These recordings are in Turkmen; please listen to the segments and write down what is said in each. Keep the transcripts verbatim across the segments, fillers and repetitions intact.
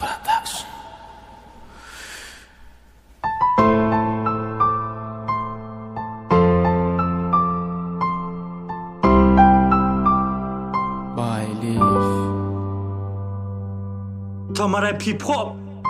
Production. By Leaf. Tamara Pip-Hop.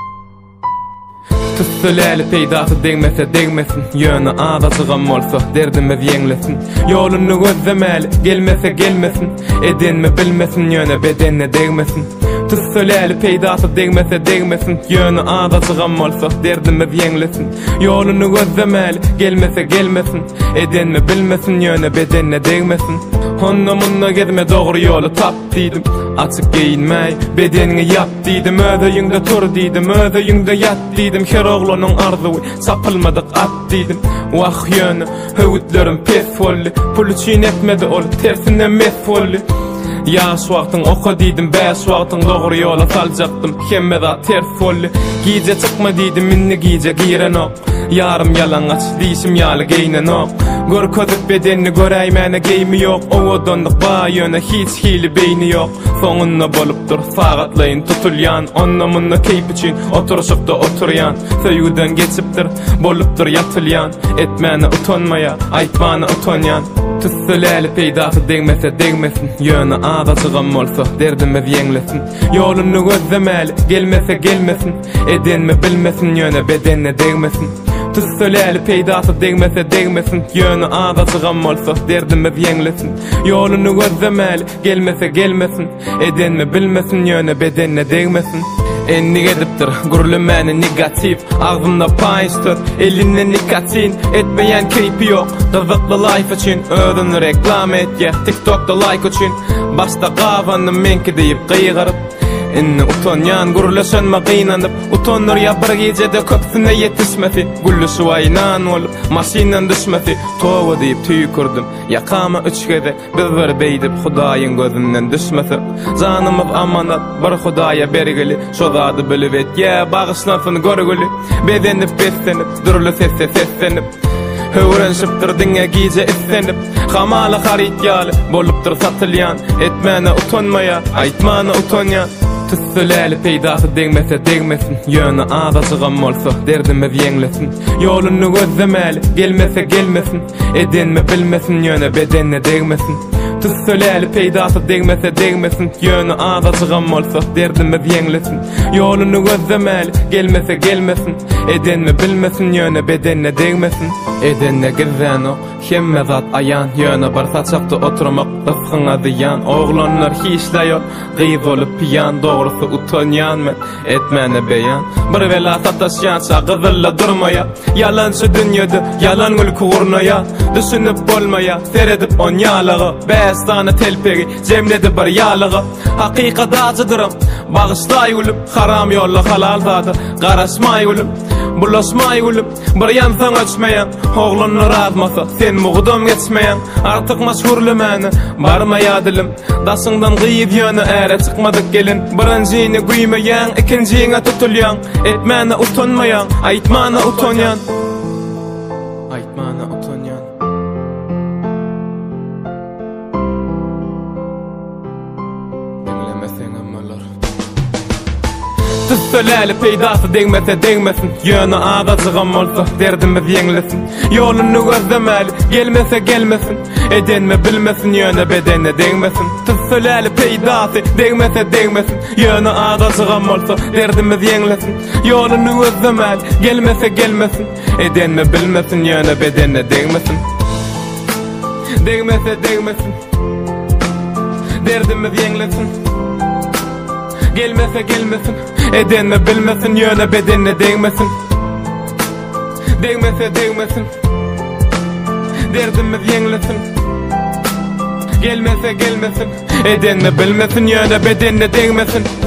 Tüssüläli peýdasy degmese degmesin, ýöne adazygam bolsa derdime ýeňlesin. Ýolunu gözlemäli, gelmese gelmesin, edenme bilmesin, ýöne bedenine degmesin. Tüssüläli peýdasy degmese degmesin, ýöne adazygam bolsa derdime ýeňlesin. Ýolunu gözlemäli, gelmese gelmesin, edenme bilmesin, ýöne bedenine degmesin. Honna munna gezme dogry ýoly tap diýdim. Açyk giyinmäy, bedenine ýap diýdim. Öýüňde tur diýdim, öýüňde ýat diýdim. Her oglanyň arzuwy sapylmadyk at diýdim. Wah ýöne, höwütlerim pes boldy. Pul üçin etmedi ol, tersinden mes boldy. Ýaş wagtyň oka diýdim, bäş wagtyň dogry ýola saljakdym. Hemme da ters boldy. Giýje çykma diýdim, minni giýje giýren ok. Yarım yalan aç, diýişim ýaly geýnen ok. Gör ködüp bedenini göräýmäne geými ýok. Owodondyk ba ýöne hiç hili beýni ýok. Soňunda bolupdyr sagatlaýyn tutulýan. Onna munna keýp üçin oturuşykda oturýan. Söýgüden geçipdir, bolupdyr ýatylýan. Etmäne utanmaýa, aýtmany utanýan. Tüssüläli peýdasy degmese degmesin, ýöne adazygam bolsa derdime ýeňlesin. Ýoluny gözlemäli, gelmese gelmesin, edenme bilmesin, ýöne bedenine degmesin. Tüssüläli peýdasy degmese degmesin, ýöne adazygam bolsa derdime ýeňlesin. Ýoluny gözlemäli, gelmese gelmesin, edenme bilmesin, ýöne bedenine degmesin. Enni gedipdir, gurulmany negativ, ağzımda paýstur, elinde nikotin, etmeýän keypi ýok. Gyzykly life üçin özüni reklam etge, TikTokda like üçin, başda gawany menki diýip gyýgaryp. Inni utanýan gurulşanma gynanyp, utanýar ýa bir gecede köpsüne ýetişmesi, güllü suwaýnan bolup, maşynan düşmesi, towa diýip tüýkürdüm. Ýakama üç gede bir bir beýdip Hudaýyň gözünden düşmesi. Janymyz amanat, bir Hudaýa bergili, şo zady bilip etge, bagyşlasyn görgüli. Bedenip beslenip, durly sesse seslenip, höwrenşipdir diňe giýje islenip, hamaly harit ýaly bolupdyr satylýan. Etmäne utanmaýa, aýtmany utanýan. Tüssüläli peýdasy degmese degmesin, ýöne adazygam bolsa derdime ýeňlesin. Ýoluny gözlemäli, gelmese gelmesin, edenme bilmesin, ýöne bedenine degmesin. Tüssüläli peýdasy degmese degmesin, ýöne adazygam bolsa derdime ýeňlesin. Ýoluny gözlemäli, gelmese gelmesin, edenme bilmesin, ýöne bedenine degmesin. Edenine girren ok, hemme zat ayan, ýöne bar saçakda oturmak rızkyňa diýan. Oglanlar hiçlaýar, gyz bolup piýan, dogrusy utanýan men, etmäne beýan. Bir wela sataşýança gyzylla durmaýa, ýalançy dünýede ýalan gülki gurnaýa. Düşünüp bolmaýa, seredip on ýalygy, bäş tane telpegi jemledi bir ýalygy. Hakykat ajydyram, bagyşlaý gülüp, haram ýolla halal zady, garaşmaý gülüp, bulaşmaý gülüp, bir ýansaň öçmeýän. Oglanlar azmasa, sen mugdam geçmeýän. Artyk maşhurlymäni barmaýa dilim, daşyňdan gyýyp ýöne äre çykmadyk gelin. Birinjini güýmeýän, ikinjiňe tutulýan. Etmäne utanmaýan, aýtmany utanýan. Aýtmany utanýan. Tüssüläli peýdasy degmese degmesin, ýöne adazygam bolsa derdime ýeňlesin. Ýoluny gözlemäli, gelmese gelmesin, edenme bilmesin, ýöne bedenine degmesin. Tüssüläli peýdasy degmese degmesin, ýöne adazygam bolsa derdime ýeňlesin. Ýoluny gözlemäli, gelmese gelmesin, edenme bilmesin, ýöne bedenine degmesin. Degmese degmesin, derdime ýeňlesin. Gelmese gelmesin, edenme bilmesin, ýöne bedenine degmesin. Degmese degmesin, derdime ýeňlesin. Gelmese gelmesin, edenme bilmesin, ýöne bedenine degmesin.